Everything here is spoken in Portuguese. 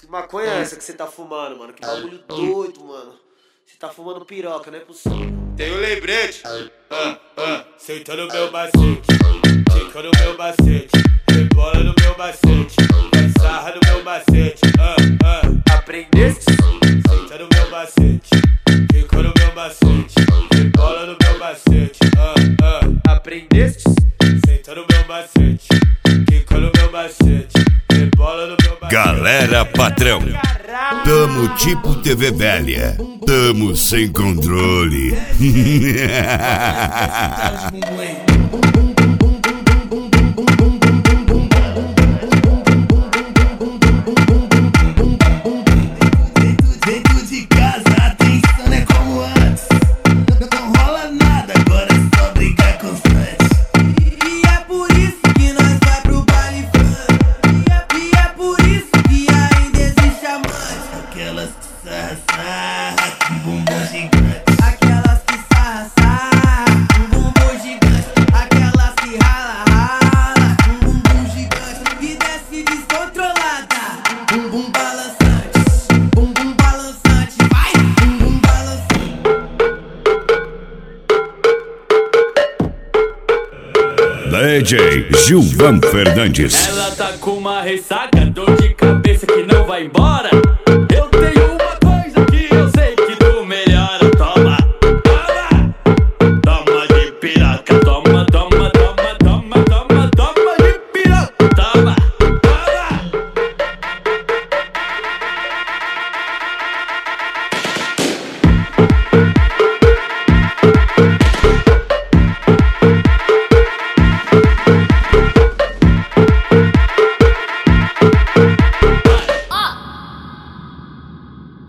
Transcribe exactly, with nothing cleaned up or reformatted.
maconha é essa que você tá fumando, mano? Que bagulho doido, mano. Você tá fumando piroca, não é possível. Tem um lembrete, ah, ah, senta no meu macete, fica no meu macete, rebola no meu macete, vai sarra no meu macete, ah, ah. Aprendeste? Senta no meu macete, fica no meu macete, rebola no meu macete, ah, ah. Aprendeste? Senta no meu macete, fica no meu macete, rebola no meu macete. Galera patrão, tamo tipo T V velha, tamo sem controle. Dentro de casa a atenção não é como antes. Não rola nada, agora é só brigar constante. E é por isso que nós vai pro baile funk. E é por isso que ainda existe amante. Aquelas que sarra, sarra com bumbum gigante. Aquelas que sarra, sarra com bumbum gigante. Aquelas que rala, rala com bumbum gigante. E desce descontrolada, bumbum balançante. Bumbum balançante, vai! Bumbum balançante. D J Gilvan Fernandes. Ela tá com uma ressaca, dor de cabeça que não vai embora.